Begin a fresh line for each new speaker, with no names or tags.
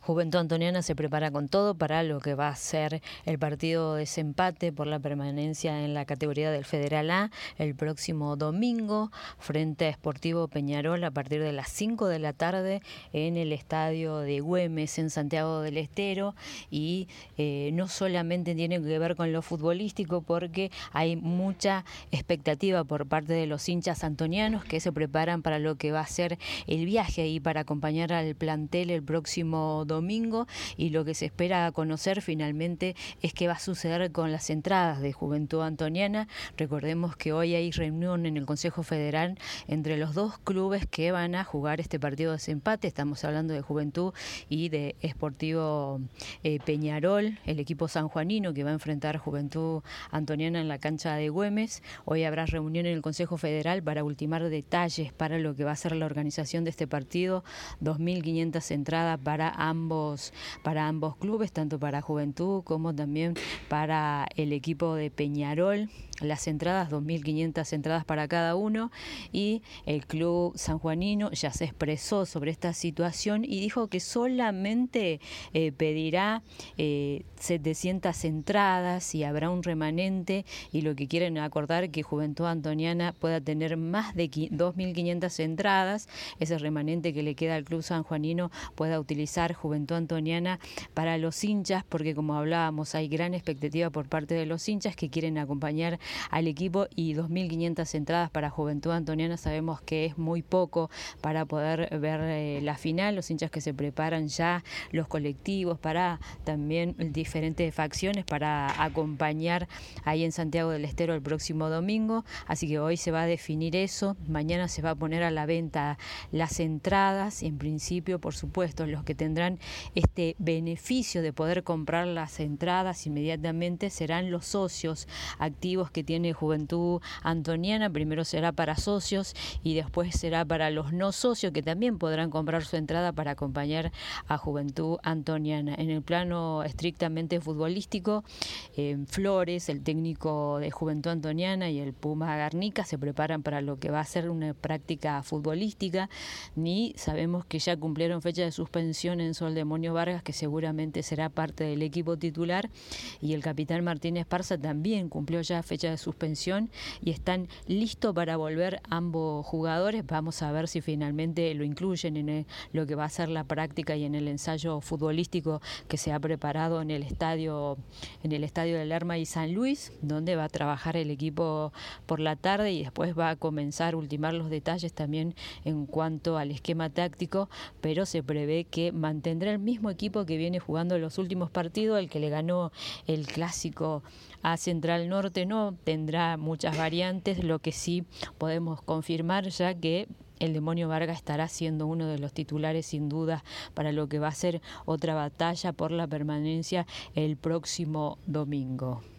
Juventud Antoniana se prepara con todo para lo que va a ser el partido de desempate por la permanencia en la categoría del Federal A el próximo domingo frente a Sportivo Peñarol a partir de las 5 de la tarde en el estadio de Güemes en Santiago del Estero. Y no solamente tiene que ver con lo futbolístico, porque hay mucha expectativa por parte de los hinchas antonianos que se preparan para lo que va a ser el viaje y para acompañar al plantel el próximo domingo. Y lo que se espera conocer finalmente es qué va a suceder con las entradas de Juventud Antoniana. Recordemos que hoy hay reunión en el Consejo Federal entre los dos clubes que van a jugar este partido de desempate. Estamos hablando de Juventud y de Sportivo Peñarol, el equipo sanjuanino que va a enfrentar Juventud Antoniana en la cancha de Güemes. Hoy habrá reunión en el Consejo Federal para ultimar detalles para lo que va a ser la organización de este partido. 2.500 entradas para ambos clubes, tanto para Juventud como también para el equipo de Peñarol. Las entradas, 2.500 entradas para cada uno, y el club sanjuanino ya se expresó sobre esta situación y dijo que solamente pedirá 700 entradas y habrá un remanente, y lo que quieren acordar que Juventud Antoniana pueda tener más de 2.500 entradas. Ese remanente que le queda al club sanjuanino pueda utilizar Juventud Antoniana para los hinchas, porque como hablábamos hay gran expectativa por parte de los hinchas que quieren acompañar al equipo, y 2.500 entradas para Juventud Antoniana sabemos que es muy poco para poder ver la final. Los hinchas que se preparan ya, los colectivos, para también diferentes facciones para acompañar ahí en Santiago del Estero el próximo domingo. Así que hoy se va a definir eso, mañana se va a poner a la venta las entradas. En principio, por supuesto, los que tendrán este beneficio de poder comprar las entradas inmediatamente serán los socios activos que tiene Juventud Antoniana. Primero será para socios y después será para los no socios, que también podrán comprar su entrada para acompañar a Juventud Antoniana. En el plano estrictamente futbolístico, Flores, el técnico de Juventud Antoniana, y el Puma Garnica se preparan para lo que va a ser una práctica futbolística. Ni sabemos que ya cumplieron fecha de suspensión en Sol Demonio Vargas, que seguramente será parte del equipo titular, y el capitán Martín Esparza también cumplió ya fecha de suspensión y están listos para volver ambos jugadores. Vamos a ver si finalmente lo incluyen en lo que va a ser la práctica y en el ensayo futbolístico que se ha preparado en el estadio de Lerma y San Luis, donde va a trabajar el equipo por la tarde, y después va a comenzar a ultimar los detalles también en cuanto al esquema táctico, pero se prevé que mantendrá el mismo equipo que viene jugando los últimos partidos. El que le ganó el clásico a Central Norte no tendrá muchas variantes. Lo que sí podemos confirmar ya que el Demonio Vargas estará siendo uno de los titulares sin duda para lo que va a ser otra batalla por la permanencia el próximo domingo.